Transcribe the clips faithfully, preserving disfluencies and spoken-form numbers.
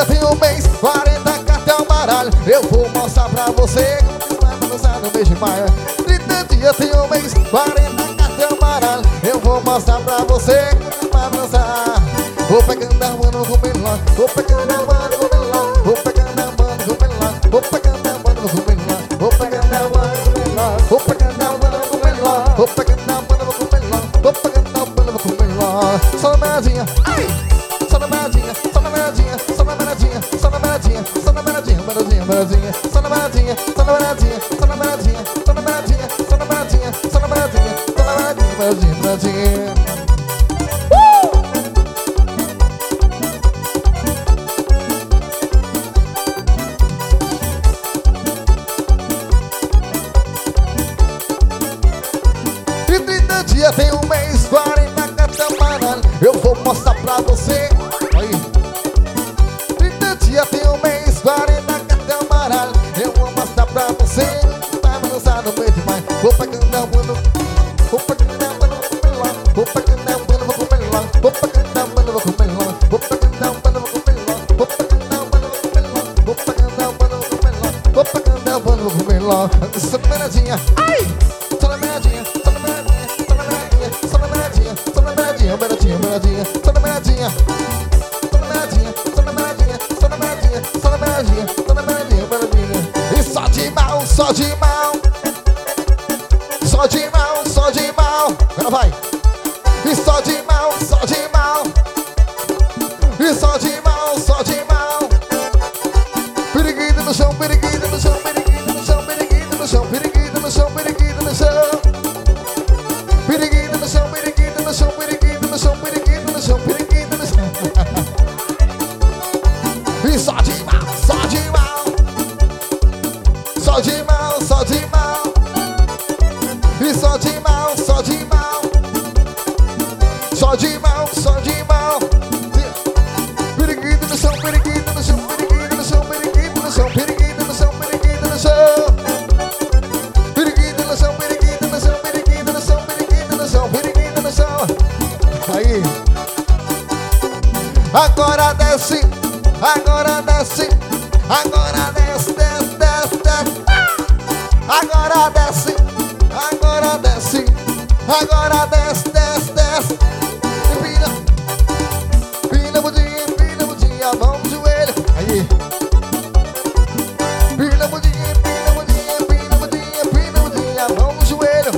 tem um mês, quarenta cartão baralho. Eu vou mostrar pra você como vai dançar no mês de maio. trinta dias tem um mês, quarenta cartão baralho. Eu vou mostrar pra você como vai dançar. Vou pegando a mano com melão, vou pegando a mano com melão, vou pegando a mano com melão, vou pegando a mano com melão, vou pegando a mano com melão, vou pegando a mano com melão, vou pegando a mano com melão, vou pegando a mano com melão. Só na meladinha, ai! Só na meladinha, só na meladinha, só na meladinha, só na meladinha, só na meladinha, meladinha, meladinha, só na meladinha, só na meladinha, só na meladinha, só na meladinha, só na meladinha, só na meladinha, só na meladinha, meladinha, meladinha. Tem um mês, quarenta cartão baralho. Eu vou mostrar pra você. Aí. trinta dias tem um mês, quarenta cartão baralho. Eu vou mostrar pra você. Vai dançar no meio de maio. Vou pegando a mano, vou pegando a mano, vou comer lá. Vou pegando a mano, vou comer lá. Vou pegando a mano, vou comer lá. Vou pegando a mano, vou comer lá. Vou pegando a mano, vou comer lá. Vou pegando a mano, vou comer lá. Vou pegando a mano, vou comer lá. Essa meladinha, ai! Só na meladinha, só na meladinha. Só na meladinha, só na meladinha, meladinha, meladinha, só na meladinha, só na meladinha, só na meladinha, só na meladinha, só na meladinha, só na meladinha, meladinha. E só de mal, só de mal, só de mal, só de mal. Agora vai. E só de mal, só de mal, e só de mal, só de mal. Periquito no chão, periquito no chão, periquito no chão, periquito no chão, periquito no chão, periquito no chão. Periquito no chão, periquito no chão, periquito no chão, periquito no chão, periquito no chão. E só de mal, só de mal, só de mal, só de mal. E só de mal, só de mal, só de mal, só de mal. Periquito no chão, periquito no chão, periquito no chão, periquito no chão, periquito no chão, periquito no chão. Periquito no chão, periquito no chão, periquito no chão, periquito no chão, periquito no chão. Aí. Agora desce, agora desce, agora desce, desce, desce, desce. Agora desce, agora desce, agora desce, desce, desce. Empina, empina budinha, empina budinha, mão no joelho. Aí. Empina budinha, empina budinha, empina budinha, empina budinha, mão no joelho.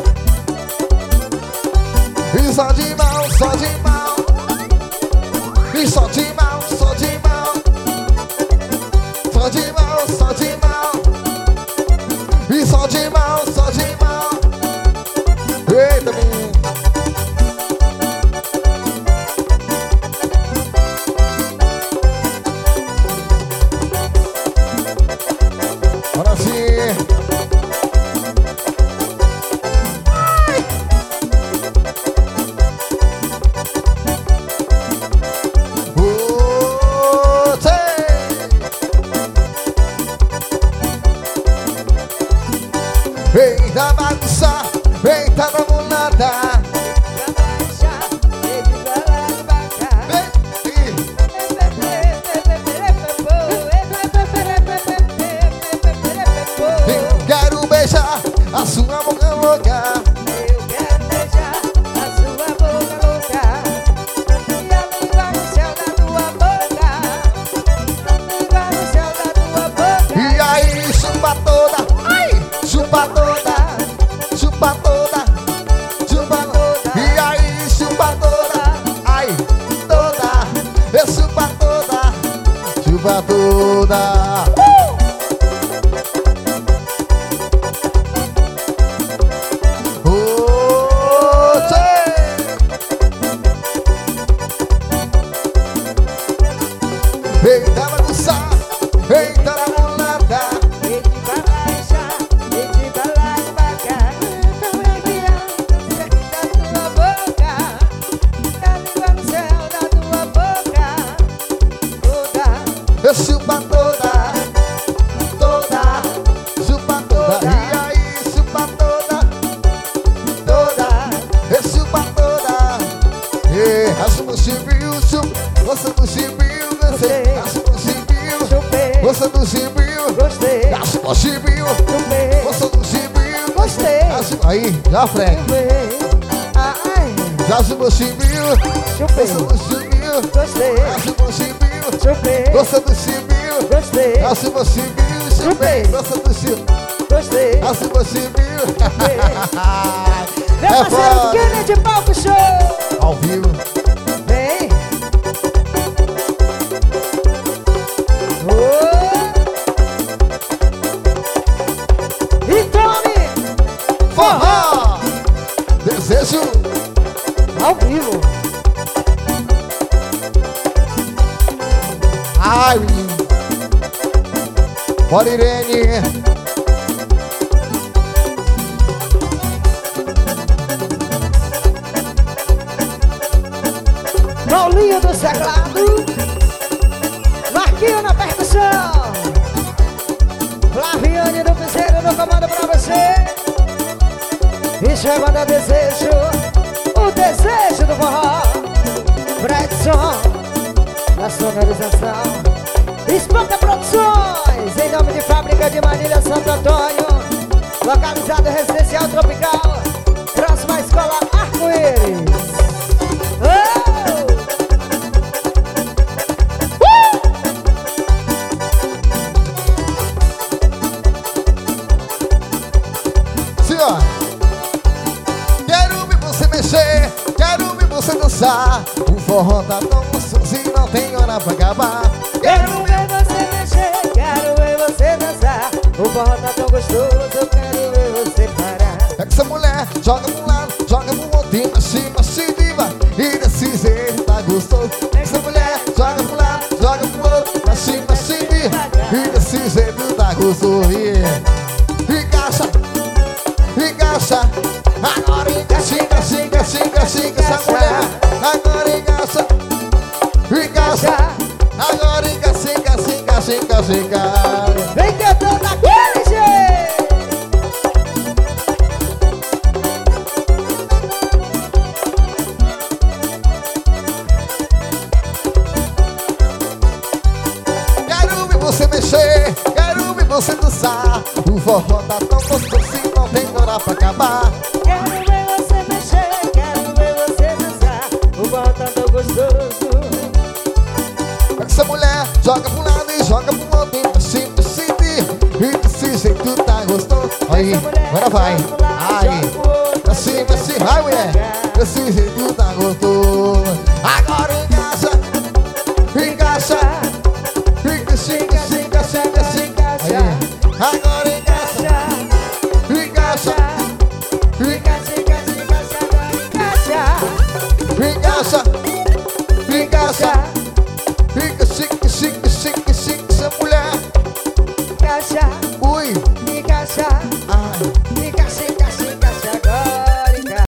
E só de mal, só de mal. E só de mal, só de mal. Só de mal, só de mal. E só de mal, só de mal. Eita, menino. Agora sim. Eita bagunça, eita namorada. Eu quero beijar a sua boca louca. Eu quero beijar a sua boca louca. E a língua no céu da tua boca. A língua no céu da tua boca. E aí, chupa toda, ai, chupa toda, chupa toda, chupa toda. E aí, chupa toda, ai, toda, e chupa toda, chupa toda. Eita bagunça, eita namorada. Vem de balacha, vem de balaca. Então é que a língua da tua boca. A língua no céu da tua boca. Toda, Eu chupa toda, toda, chupa toda. E aí, chupa toda, toda, eu chupa toda. E acho no civil, chupa, você no civil, você. Acho no civil, ó chibio, chupei, gostou do chibio. gostei, Aí, já Fred. chupei, ai, Já chupou chibio, chupei, gostou do chibio. gostei, Já chupou chibio, chupei, gostou do chibio. gostei, Já chupou chibio, chupei, gostou do chibio. gostei. Já chupou chibio. Meu É parceiro foda. Kennedy Palco Show. Ao vivo. Vem. Oh. E tome. Forró. Desejo. Ao vivo. Ai, menino. Bora, Irene. Paulinho do teclado, Marquinho na percussão, Flaviane do piseiro no comando pra você. E chama da desejo, o desejo do forró. Fredson, na sonorização, Espanca Produções, em nome de Fábrica de Manilha Santo Antônio, localizado em Residencial Tropical, próxima à Escola Arco-Íris. Oh! Senhor, quero ver você mexer, quero ver você dançar. O forró tá tão gostoso e não tem hora pra acabar. Quero ver você mexer, quero ver você dançar. O forró tá tão gostoso, eu quero ver você parar. É que essa mulher joga pro lado, joga pro outro e pra cima, se diva. E desse jeito tá gostoso. É que essa mulher joga pro lado, joga pro outro, pra cima, se diva. E desse jeito tá gostoso. Yeah. Encaixa, encaixa. Agora encaixa, encaixa, encaixa, encaixa, encaixa essa mulher. Agora encaixa, encaixa. Agora encaixa, encaixa, encaixa, encaixa, encaixa. Vem cantando daquele jeito. Quero ver você mexer, quero ver você dançar. O forró tá tão gostoso e não tem hora pra acabar. Quero ver você mexer, quero ver você dançar. O forró tá tão gostoso. Essa mulher joga pro lado e joga pro outro e pra cima, se diva. E desse jeito tá gostoso. Aí, agora vai. Aí, pra cima, pra cima, vai mulher. Desse jeito tá gostoso. Agora encaixa, encaixa. Encaixa, encaixa, encaixa, encaixa, encaixa. Aí, agora encaixa, encaixa. Encaixa, encaixa, encaixa, agora encaixa. Encaixa, encaixa.